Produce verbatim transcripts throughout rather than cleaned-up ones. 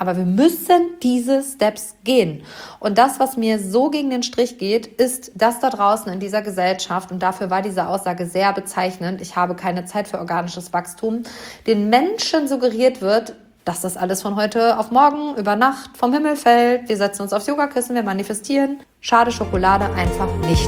Aber wir müssen diese Steps gehen. Und das, was mir so gegen den Strich geht, ist, dass da draußen in dieser Gesellschaft, und dafür war diese Aussage sehr bezeichnend, ich habe keine Zeit für organisches Wachstum, den Menschen suggeriert wird, dass das alles von heute auf morgen, über Nacht vom Himmel fällt. Wir setzen uns aufs Yogakissen, wir manifestieren. Schade Schokolade einfach nicht.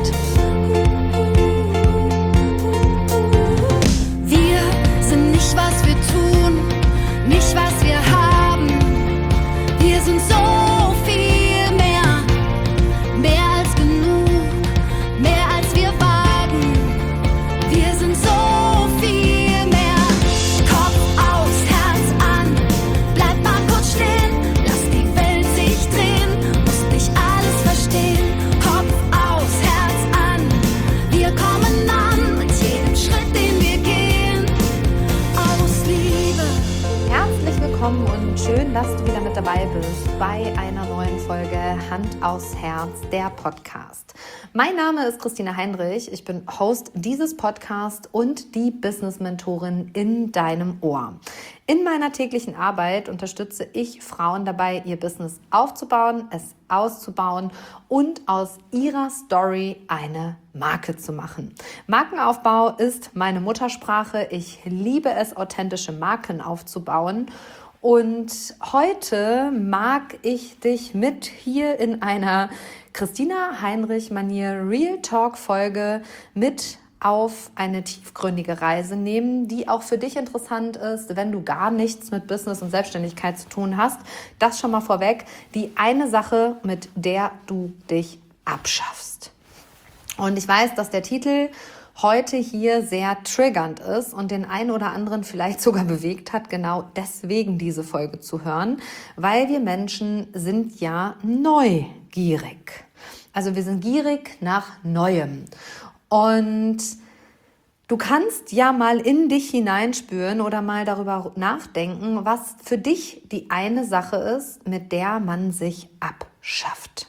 Wir sind nicht, was wir tun, nicht, was wir haben. Wir sind so viel mehr, mehr als genug, mehr als wir wagen. Wir sind so viel mehr. Kopf aus, Herz an, bleib mal kurz stehen, lass die Welt sich drehen, musst nicht alles verstehen. Kopf aus, Herz an, wir kommen an mit jedem Schritt, den wir gehen, aus Liebe. Herzlich willkommen und schön, dass du wieder mit dabei bist bei einer neuen Folge Hand aufs Herz, der Podcast. Mein Name ist Christina Heinrich, ich bin Host dieses Podcasts und die Business-Mentorin in deinem Ohr. In meiner täglichen Arbeit unterstütze ich Frauen dabei, ihr Business aufzubauen, es auszubauen und aus ihrer Story eine Marke zu machen. Markenaufbau ist meine Muttersprache. Ich liebe es, authentische Marken aufzubauen. Und heute mag ich dich mit hier in einer Christina Heinrich-Manier Real Talk-Folge mit auf eine tiefgründige Reise nehmen, die auch für dich interessant ist, wenn du gar nichts mit Business und Selbstständigkeit zu tun hast. Das schon mal vorweg, die eine Sache, mit der du dich abschaffst. Und ich weiß, dass der Titel heute hier sehr triggernd ist und den einen oder anderen vielleicht sogar bewegt hat, genau deswegen diese Folge zu hören, weil wir Menschen sind ja neugierig. Also wir sind gierig nach Neuem. Und du kannst ja mal in dich hineinspüren oder mal darüber nachdenken, was für dich die eine Sache ist, mit der man sich abschafft.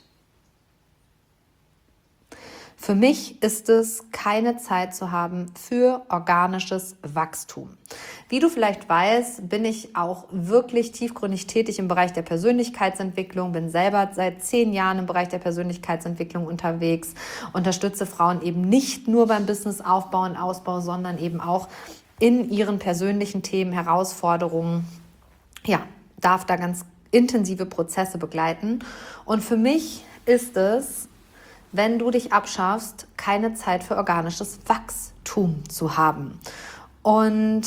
Für mich ist es, keine Zeit zu haben für organisches Wachstum. Wie du vielleicht weißt, bin ich auch wirklich tiefgründig tätig im Bereich der Persönlichkeitsentwicklung, bin selber seit zehn Jahren im Bereich der Persönlichkeitsentwicklung unterwegs, unterstütze Frauen eben nicht nur beim Businessaufbau und Ausbau, sondern eben auch in ihren persönlichen Themen, Herausforderungen, ja, darf da ganz intensive Prozesse begleiten. Und für mich ist es, wenn du dich abschaffst, keine Zeit für organisches Wachstum zu haben. Und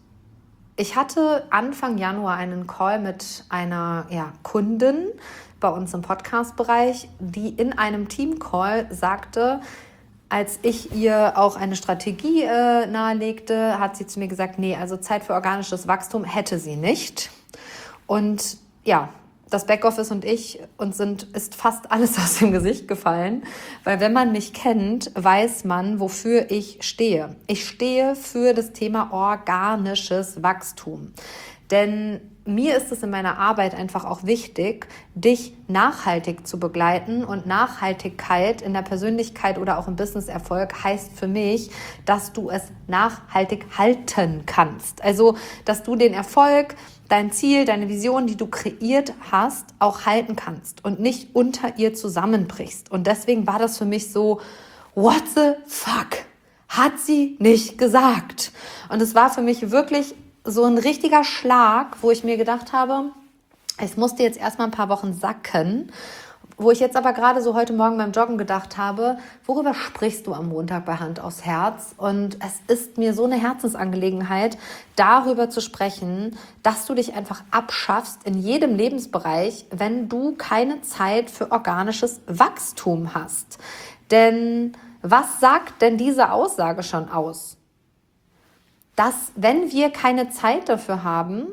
ich hatte Anfang Januar einen Call mit einer ja, Kundin bei uns im Podcast-Bereich, die in einem Team-Call sagte, als ich ihr auch eine Strategie äh, nahelegte, hat sie zu mir gesagt, nee, also Zeit für organisches Wachstum hätte sie nicht. Und ja, das Backoffice und ich, uns sind, ist fast alles aus dem Gesicht gefallen, weil wenn man mich kennt, weiß man, wofür ich stehe. Ich stehe für das Thema organisches Wachstum. Denn mir ist es in meiner Arbeit einfach auch wichtig, dich nachhaltig zu begleiten. Und Nachhaltigkeit in der Persönlichkeit oder auch im Businesserfolg heißt für mich, dass du es nachhaltig halten kannst. Also, dass du den Erfolg, dein Ziel, deine Vision, die du kreiert hast, auch halten kannst und nicht unter ihr zusammenbrichst. Und deswegen war das für mich so, what the fuck? Hat sie nicht gesagt. Und es war für mich wirklich so ein richtiger Schlag, wo ich mir gedacht habe, es musste jetzt erstmal ein paar Wochen sacken, wo ich jetzt aber gerade so heute Morgen beim Joggen gedacht habe, worüber sprichst du am Montag bei Hand aufs Herz? Und es ist mir so eine Herzensangelegenheit, darüber zu sprechen, dass du dich einfach abschaffst in jedem Lebensbereich, wenn du keine Zeit für organisches Wachstum hast. Denn was sagt denn diese Aussage schon aus? Dass, wenn wir keine Zeit dafür haben,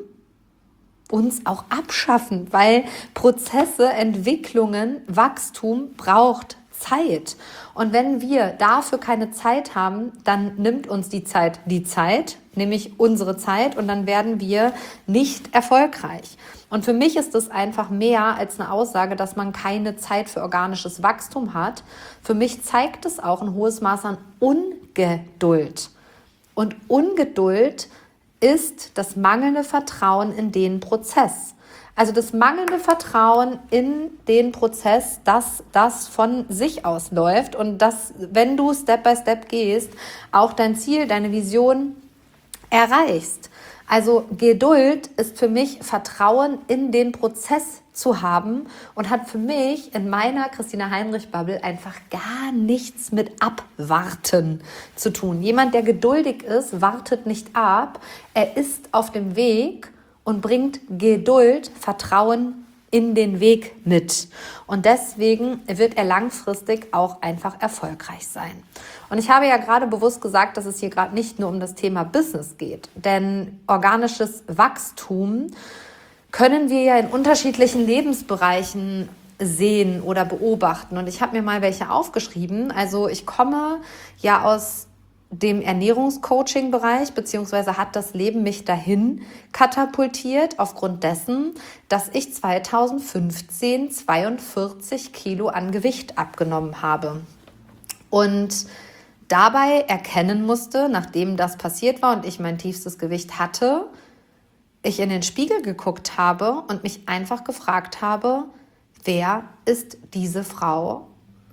uns auch abschaffen, weil Prozesse, Entwicklungen, Wachstum braucht Zeit. Und wenn wir dafür keine Zeit haben, dann nimmt uns die Zeit die Zeit, nämlich unsere Zeit, und dann werden wir nicht erfolgreich. Und für mich ist es einfach mehr als eine Aussage, dass man keine Zeit für organisches Wachstum hat. Für mich zeigt es auch ein hohes Maß an Ungeduld. Und Ungeduld ist das mangelnde Vertrauen in den Prozess. Also das mangelnde Vertrauen in den Prozess, dass das von sich aus läuft und dass, wenn du Step by Step gehst, auch dein Ziel, deine Vision erreichst. Also Geduld ist für mich Vertrauen in den Prozess zu haben und hat für mich in meiner Christina Heinrich-Bubble einfach gar nichts mit Abwarten zu tun. Jemand, der geduldig ist, wartet nicht ab. Er ist auf dem Weg und bringt Geduld, Vertrauen in den Weg mit. Und deswegen wird er langfristig auch einfach erfolgreich sein. Und ich habe ja gerade bewusst gesagt, dass es hier gerade nicht nur um das Thema Business geht. Denn organisches Wachstum können wir ja in unterschiedlichen Lebensbereichen sehen oder beobachten. Und ich habe mir mal welche aufgeschrieben. Also ich komme ja aus dem Ernährungscoaching-Bereich, beziehungsweise hat das Leben mich dahin katapultiert, aufgrund dessen, dass ich zweitausendfünfzehn zweiundvierzig Kilo an Gewicht abgenommen habe. Und dabei erkennen musste, nachdem das passiert war und ich mein tiefstes Gewicht hatte, ich in den Spiegel geguckt habe und mich einfach gefragt habe, wer ist diese Frau?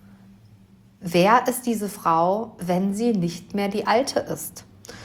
Wer ist diese Frau, wenn sie nicht mehr die alte ist?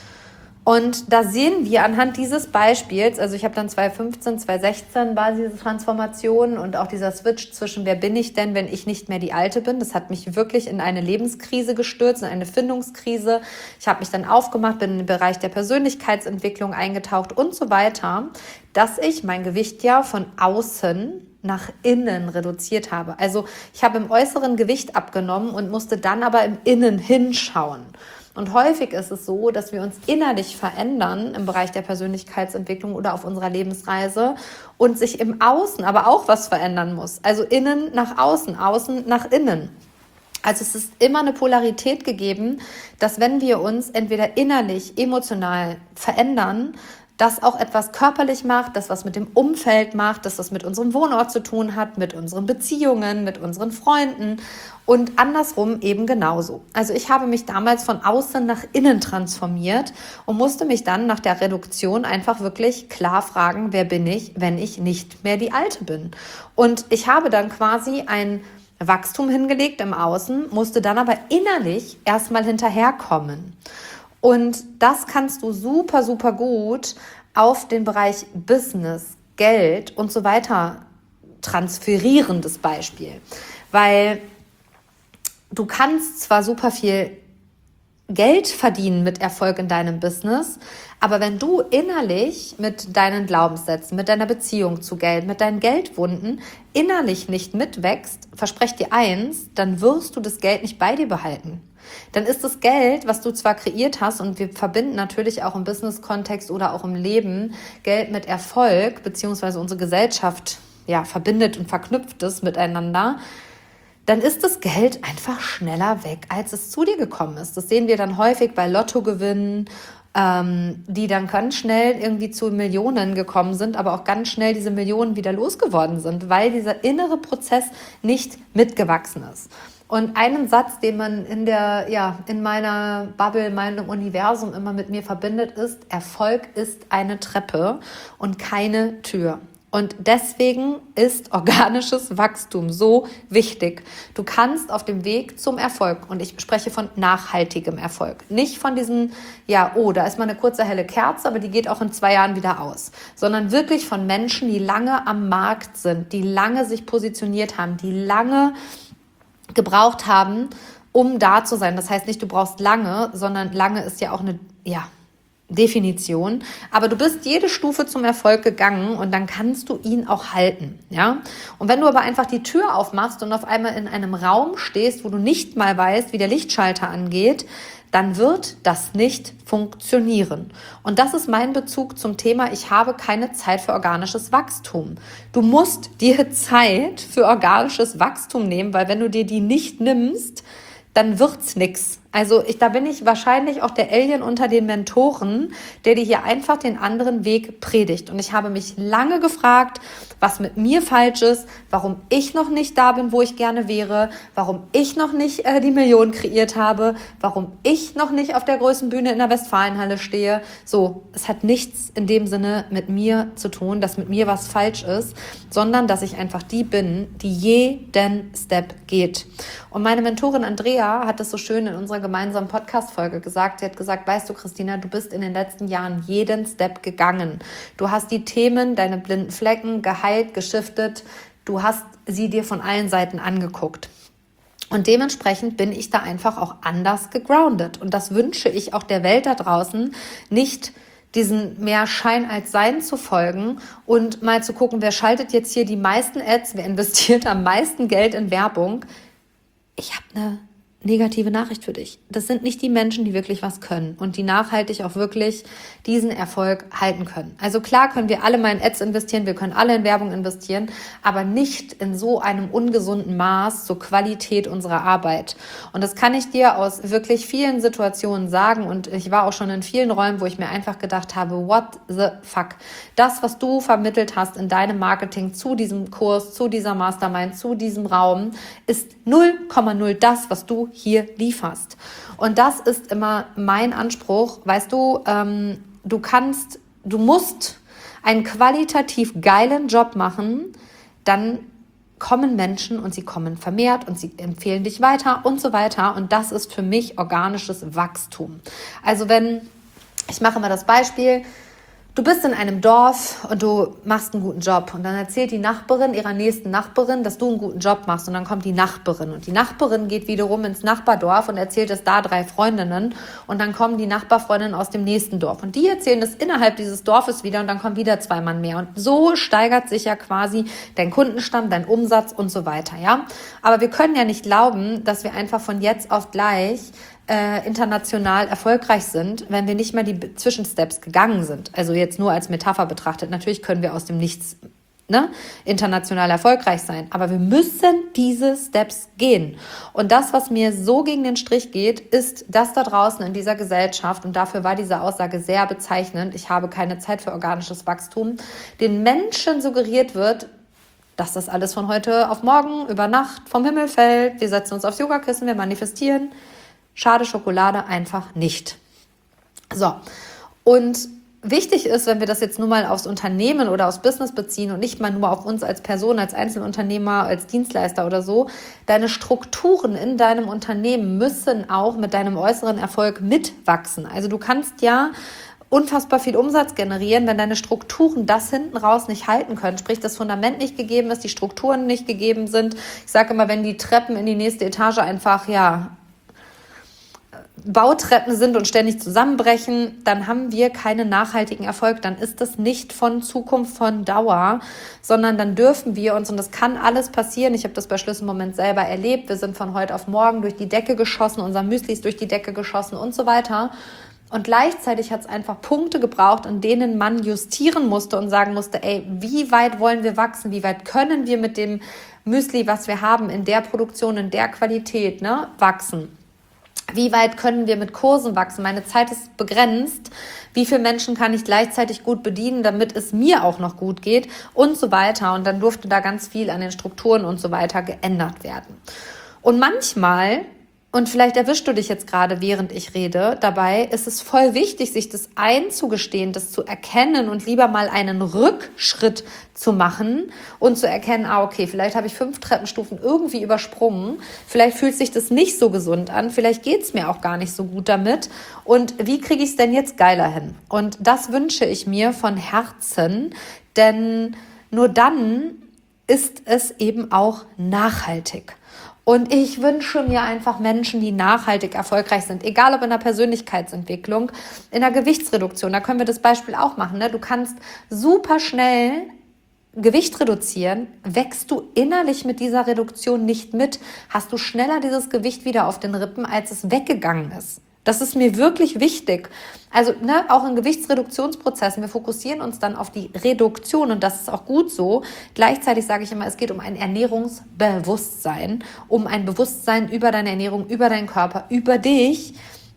Und da sehen wir anhand dieses Beispiels, also ich habe dann zweitausendfünfzehn, zweitausendsechzehn war diese Transformation und auch dieser Switch zwischen wer bin ich denn, wenn ich nicht mehr die Alte bin. Das hat mich wirklich in eine Lebenskrise gestürzt, in eine Findungskrise. Ich habe mich dann aufgemacht, bin in den Bereich der Persönlichkeitsentwicklung eingetaucht und so weiter, dass ich mein Gewicht ja von außen nach innen reduziert habe. Also ich habe im Äußeren Gewicht abgenommen und musste dann aber im Innen hinschauen. Und häufig ist es so, dass wir uns innerlich verändern im Bereich der Persönlichkeitsentwicklung oder auf unserer Lebensreise und sich im Außen aber auch was verändern muss. Also innen nach außen, außen nach innen. Also es ist immer eine Polarität gegeben, dass wenn wir uns entweder innerlich, emotional verändern, das auch etwas körperlich macht, das was mit dem Umfeld macht, dass das mit unserem Wohnort zu tun hat, mit unseren Beziehungen, mit unseren Freunden und andersrum eben genauso. Also ich habe mich damals von außen nach innen transformiert und musste mich dann nach der Reduktion einfach wirklich klar fragen, wer bin ich, wenn ich nicht mehr die Alte bin. Und ich habe dann quasi ein Wachstum hingelegt im Außen, musste dann aber innerlich erstmal hinterherkommen. Und das kannst du super, super gut auf den Bereich Business, Geld und so weiter transferieren, das Beispiel. Weil du kannst zwar super viel Geld verdienen mit Erfolg in deinem Business, aber wenn du innerlich mit deinen Glaubenssätzen, mit deiner Beziehung zu Geld, mit deinen Geldwunden innerlich nicht mitwächst, versprech dir eins, dann wirst du das Geld nicht bei dir behalten. Dann ist das Geld, was du zwar kreiert hast, und wir verbinden natürlich auch im Business-Kontext oder auch im Leben Geld mit Erfolg, beziehungsweise unsere Gesellschaft ja, verbindet und verknüpft es miteinander, dann ist das Geld einfach schneller weg, als es zu dir gekommen ist. Das sehen wir dann häufig bei Lottogewinnen, ähm, die dann ganz schnell irgendwie zu Millionen gekommen sind, aber auch ganz schnell diese Millionen wieder losgeworden sind, weil dieser innere Prozess nicht mitgewachsen ist. Und einen Satz, den man in der, ja, in meiner Bubble, meinem Universum immer mit mir verbindet, ist: Erfolg ist eine Treppe und keine Tür. Und deswegen ist organisches Wachstum so wichtig. Du kannst auf dem Weg zum Erfolg, und ich spreche von nachhaltigem Erfolg, nicht von diesen, ja, oh, da ist mal eine kurze helle Kerze, aber die geht auch in zwei Jahren wieder aus, sondern wirklich von Menschen, die lange am Markt sind, die lange sich positioniert haben, die lange gebraucht haben, um da zu sein. Das heißt nicht, du brauchst lange, sondern lange ist ja auch eine, ja, Definition, aber du bist jede Stufe zum Erfolg gegangen und dann kannst du ihn auch halten, ja. Und wenn du aber einfach die Tür aufmachst und auf einmal in einem Raum stehst, wo du nicht mal weißt, wie der Lichtschalter angeht, dann wird das nicht funktionieren. Und das ist mein Bezug zum Thema: Ich habe keine Zeit für organisches Wachstum. Du musst dir Zeit für organisches Wachstum nehmen, weil wenn du dir die nicht nimmst, dann wird's nix. Also ich, da bin ich wahrscheinlich auch der Alien unter den Mentoren, der dir hier einfach den anderen Weg predigt. Und ich habe mich lange gefragt, was mit mir falsch ist, warum ich noch nicht da bin, wo ich gerne wäre, warum ich noch nicht äh, die Million kreiert habe, warum ich noch nicht auf der größten Bühne in der Westfalenhalle stehe. So, es hat nichts in dem Sinne mit mir zu tun, dass mit mir was falsch ist, sondern dass ich einfach die bin, die jeden Step geht. Und meine Mentorin Andrea hat es so schön in unserer gemeinsamen Podcast-Folge gesagt. Sie hat gesagt, weißt du, Christina, du bist in den letzten Jahren jeden Step gegangen. Du hast die Themen, deine blinden Flecken geheilt, geschiftet. Du hast sie dir von allen Seiten angeguckt. Und dementsprechend bin ich da einfach auch anders gegroundet. Und das wünsche ich auch der Welt da draußen, nicht diesen mehr Schein als Sein zu folgen und mal zu gucken, wer schaltet jetzt hier die meisten Ads, wer investiert am meisten Geld in Werbung. Ich habe eine negative Nachricht für dich. Das sind nicht die Menschen, die wirklich was können und die nachhaltig auch wirklich diesen Erfolg halten können. Also klar können wir alle mal in Ads investieren, wir können alle in Werbung investieren, aber nicht in so einem ungesunden Maß zur Qualität unserer Arbeit. Und das kann ich dir aus wirklich vielen Situationen sagen und ich war auch schon in vielen Räumen, wo ich mir einfach gedacht habe, what the fuck? Das, was du vermittelt hast in deinem Marketing zu diesem Kurs, zu dieser Mastermind, zu diesem Raum, ist null Komma null das, was du hier lieferst. Und das ist immer mein Anspruch. Weißt du, ähm, du kannst, du musst einen qualitativ geilen Job machen, dann kommen Menschen und sie kommen vermehrt und sie empfehlen dich weiter und so weiter. Und das ist für mich organisches Wachstum. Also wenn, ich mache mal das Beispiel, du bist in einem Dorf und du machst einen guten Job und dann erzählt die Nachbarin ihrer nächsten Nachbarin, dass du einen guten Job machst und dann kommt die Nachbarin und die Nachbarin geht wiederum ins Nachbardorf und erzählt es da drei Freundinnen und dann kommen die Nachbarfreundinnen aus dem nächsten Dorf und die erzählen es innerhalb dieses Dorfes wieder und dann kommen wieder zwei Mann mehr und so steigert sich ja quasi dein Kundenstamm, dein Umsatz und so weiter, ja. Aber wir können ja nicht glauben, dass wir einfach von jetzt auf gleich Äh, international erfolgreich sind, wenn wir nicht mal die Zwischensteps gegangen sind. Also jetzt nur als Metapher betrachtet. Natürlich können wir aus dem Nichts ne, international erfolgreich sein, aber wir müssen diese Steps gehen. Und das, was mir so gegen den Strich geht, ist, dass da draußen in dieser Gesellschaft, und dafür war diese Aussage sehr bezeichnend, ich habe keine Zeit für organisches Wachstum, den Menschen suggeriert wird, dass das alles von heute auf morgen, über Nacht vom Himmel fällt. Wir setzen uns aufs Yogakissen, wir manifestieren. Schade Schokolade einfach nicht. So, und wichtig ist, wenn wir das jetzt nur mal aufs Unternehmen oder aufs Business beziehen und nicht mal nur auf uns als Person, als Einzelunternehmer, als Dienstleister oder so, deine Strukturen in deinem Unternehmen müssen auch mit deinem äußeren Erfolg mitwachsen. Also du kannst ja unfassbar viel Umsatz generieren, wenn deine Strukturen das hinten raus nicht halten können. Sprich, das Fundament nicht gegeben ist, die Strukturen nicht gegeben sind. Ich sage immer, wenn die Treppen in die nächste Etage einfach, ja, Bautreppen sind und ständig zusammenbrechen, dann haben wir keinen nachhaltigen Erfolg. Dann ist das nicht von Zukunft, von Dauer, sondern dann dürfen wir uns, und das kann alles passieren, ich habe das bei Schlüsselmoment selber erlebt, wir sind von heute auf morgen durch die Decke geschossen, unser Müsli ist durch die Decke geschossen und so weiter. Und gleichzeitig hat es einfach Punkte gebraucht, an denen man justieren musste und sagen musste, ey, wie weit wollen wir wachsen, wie weit können wir mit dem Müsli, was wir haben, in der Produktion, in der Qualität, ne, wachsen. Wie weit können wir mit Kursen wachsen? Meine Zeit ist begrenzt. Wie viele Menschen kann ich gleichzeitig gut bedienen, damit es mir auch noch gut geht und so weiter. Und dann durfte da ganz viel an den Strukturen und so weiter geändert werden. Und manchmal, und vielleicht erwischst du dich jetzt gerade, während ich rede, dabei ist es voll wichtig, sich das einzugestehen, das zu erkennen und lieber mal einen Rückschritt zu machen und zu erkennen, ah, okay, vielleicht habe ich fünf Treppenstufen irgendwie übersprungen, vielleicht fühlt sich das nicht so gesund an, vielleicht geht es mir auch gar nicht so gut damit und wie kriege ich es denn jetzt geiler hin? Und das wünsche ich mir von Herzen, denn nur dann ist es eben auch nachhaltig. Und ich wünsche mir einfach Menschen, die nachhaltig erfolgreich sind, egal ob in der Persönlichkeitsentwicklung, in der Gewichtsreduktion. Da können wir das Beispiel auch machen. Ne? Du kannst super schnell Gewicht reduzieren, wächst du innerlich mit dieser Reduktion nicht mit, hast du schneller dieses Gewicht wieder auf den Rippen, als es weggegangen ist. Das ist mir wirklich wichtig. Also ne, auch in Gewichtsreduktionsprozessen, wir fokussieren uns dann auf die Reduktion und das ist auch gut so. Gleichzeitig sage ich immer, es geht um ein Ernährungsbewusstsein, um ein Bewusstsein über deine Ernährung, über deinen Körper, über dich,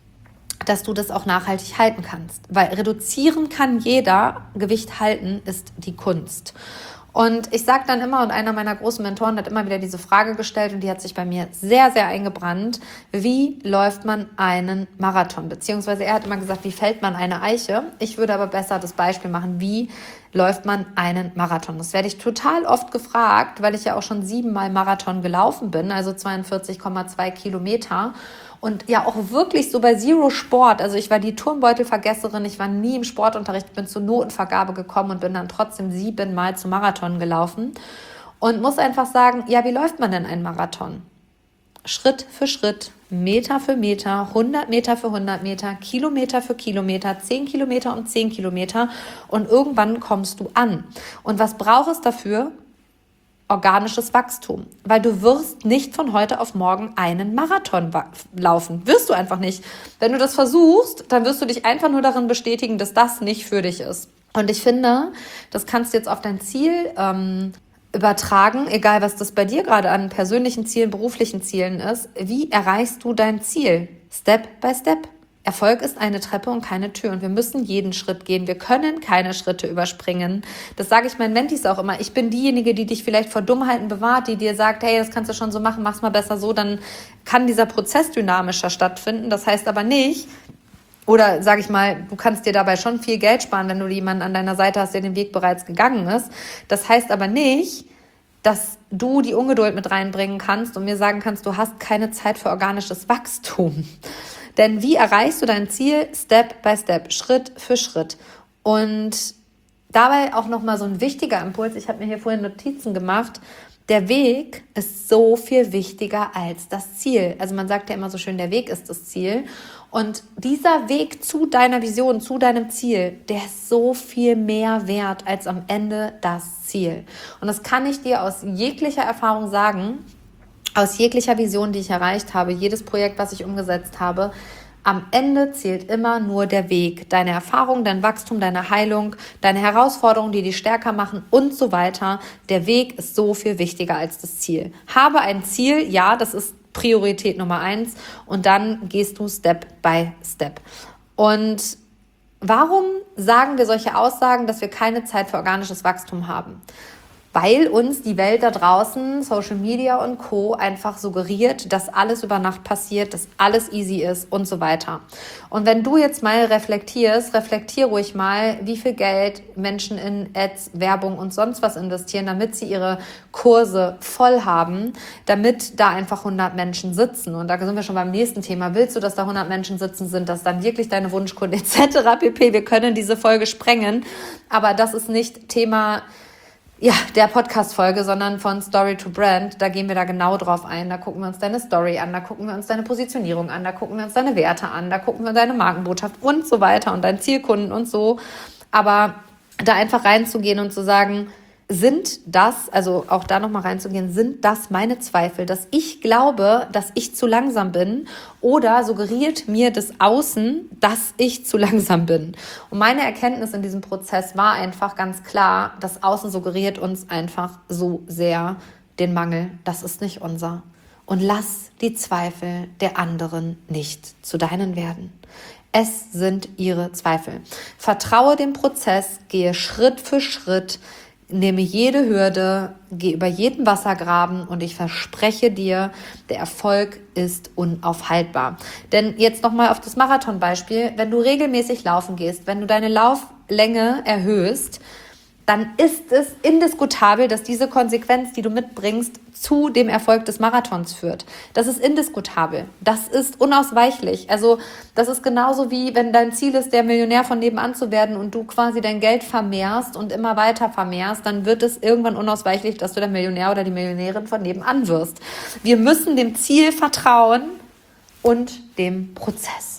dass du das auch nachhaltig halten kannst. Weil reduzieren kann jeder, Gewicht halten ist die Kunst. Und ich sage dann immer, und einer meiner großen Mentoren hat immer wieder diese Frage gestellt und die hat sich bei mir sehr, sehr eingebrannt, wie läuft man einen Marathon? Beziehungsweise er hat immer gesagt, wie fällt man eine Eiche? Ich würde aber besser das Beispiel machen, wie läuft man einen Marathon? Das werde ich total oft gefragt, weil ich ja auch schon siebenmal Marathon gelaufen bin, also zweiundvierzig Komma zwei Kilometer. Und ja, auch wirklich so bei Zero Sport. Also ich war die Turnbeutelvergesserin, ich war nie im Sportunterricht, bin zur Notenvergabe gekommen und bin dann trotzdem siebenmal zum Marathon gelaufen. Und muss einfach sagen, ja, wie läuft man denn einen Marathon? Schritt für Schritt, Meter für Meter, hundert Meter für hundert Meter, Kilometer für Kilometer, zehn Kilometer um zehn Kilometer und irgendwann kommst du an. Und was braucht es dafür? Organisches Wachstum, weil du wirst nicht von heute auf morgen einen Marathon wa- laufen. Wirst du einfach nicht. Wenn du das versuchst, dann wirst du dich einfach nur darin bestätigen, dass das nicht für dich ist. Und ich finde, das kannst du jetzt auf dein Ziel ähm, übertragen, egal was das bei dir gerade an persönlichen Zielen, beruflichen Zielen ist. Wie erreichst du dein Ziel? Step by Step. Erfolg ist eine Treppe und keine Tür und wir müssen jeden Schritt gehen. Wir können keine Schritte überspringen. Das sage ich meinen Mentis auch immer. Ich bin diejenige, die dich vielleicht vor Dummheiten bewahrt, die dir sagt, hey, das kannst du schon so machen, mach's mal besser so, dann kann dieser Prozess dynamischer stattfinden. Das heißt aber nicht, oder sage ich mal, du kannst dir dabei schon viel Geld sparen, wenn du jemanden an deiner Seite hast, der den Weg bereits gegangen ist. Das heißt aber nicht, dass du die Ungeduld mit reinbringen kannst und mir sagen kannst, du hast keine Zeit für organisches Wachstum. Denn wie erreichst du dein Ziel? Step by Step, Schritt für Schritt. Und dabei auch nochmal so ein wichtiger Impuls. Ich habe mir hier vorhin Notizen gemacht. Der Weg ist so viel wichtiger als das Ziel. Also man sagt ja immer so schön, der Weg ist das Ziel. Und dieser Weg zu deiner Vision, zu deinem Ziel, der ist so viel mehr wert als am Ende das Ziel. Und das kann ich dir aus jeglicher Erfahrung sagen, aus jeglicher Vision, die ich erreicht habe, jedes Projekt, was ich umgesetzt habe, am Ende zählt immer nur der Weg. Deine Erfahrung, dein Wachstum, deine Heilung, deine Herausforderungen, die dich stärker machen und so weiter. Der Weg ist so viel wichtiger als das Ziel. Habe ein Ziel, ja, das ist Priorität Nummer eins und dann gehst du Step by Step. Und warum sagen wir solche Aussagen, dass wir keine Zeit für organisches Wachstum haben? Weil uns die Welt da draußen, Social Media und Co. einfach suggeriert, dass alles über Nacht passiert, dass alles easy ist und so weiter. Und wenn du jetzt mal reflektierst, reflektier ruhig mal, wie viel Geld Menschen in Ads, Werbung und sonst was investieren, damit sie ihre Kurse voll haben, damit da einfach hundert Menschen sitzen. Und da sind wir schon beim nächsten Thema. Willst du, dass da hundert Menschen sitzen sind, dass dann wirklich deine Wunschkunden et cetera pp. Wir können diese Folge sprengen, aber das ist nicht Thema ja, der Podcast-Folge, sondern von Story to Brand, da gehen wir da genau drauf ein. Da gucken wir uns deine Story an, da gucken wir uns deine Positionierung an, da gucken wir uns deine Werte an, da gucken wir deine Markenbotschaft und so weiter und deinen Zielkunden und so. Aber da einfach reinzugehen und zu sagen, sind das, also auch da nochmal reinzugehen, sind das meine Zweifel, dass ich glaube, dass ich zu langsam bin oder suggeriert mir das Außen, dass ich zu langsam bin? Und meine Erkenntnis in diesem Prozess war einfach ganz klar, das Außen suggeriert uns einfach so sehr den Mangel, das ist nicht unser. Und lass die Zweifel der anderen nicht zu deinen werden. Es sind ihre Zweifel. Vertraue dem Prozess, gehe Schritt für Schritt, nehme jede Hürde, geh über jeden Wassergraben und ich verspreche dir, der Erfolg ist unaufhaltbar. Denn jetzt nochmal auf das Marathon-Beispiel, wenn du regelmäßig laufen gehst, wenn du deine Lauflänge erhöhst, dann ist es indiskutabel, dass diese Konsequenz, die du mitbringst, zu dem Erfolg des Marathons führt. Das ist indiskutabel. Das ist unausweichlich. Also das ist genauso wie, wenn dein Ziel ist, der Millionär von nebenan zu werden und du quasi dein Geld vermehrst und immer weiter vermehrst, dann wird es irgendwann unausweichlich, dass du der Millionär oder die Millionärin von nebenan wirst. Wir müssen dem Ziel vertrauen und dem Prozess.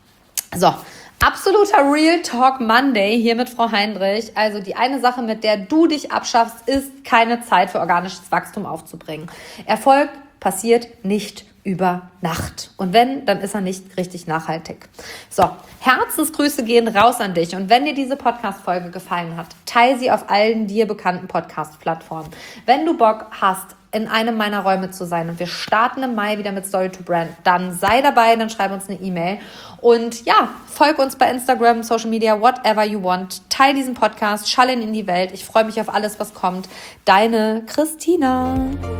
So. Absoluter Real Talk Monday hier mit Frau Heinrich. Also die eine Sache, mit der du dich abschaffst, ist keine Zeit für organisches Wachstum aufzubringen. Erfolg passiert nicht über Nacht. Und wenn, dann ist er nicht richtig nachhaltig. So, Herzensgrüße gehen raus an dich. Und wenn dir diese Podcast-Folge gefallen hat, teile sie auf allen dir bekannten Podcast-Plattformen. Wenn du Bock hast, in einem meiner Räume zu sein und wir starten im Mai wieder mit Story to Brand, dann sei dabei, dann schreib uns eine E-Mail und ja, folg uns bei Instagram, Social Media, whatever you want. Teil diesen Podcast, schall ihn in die Welt. Ich freue mich auf alles, was kommt. Deine Christina.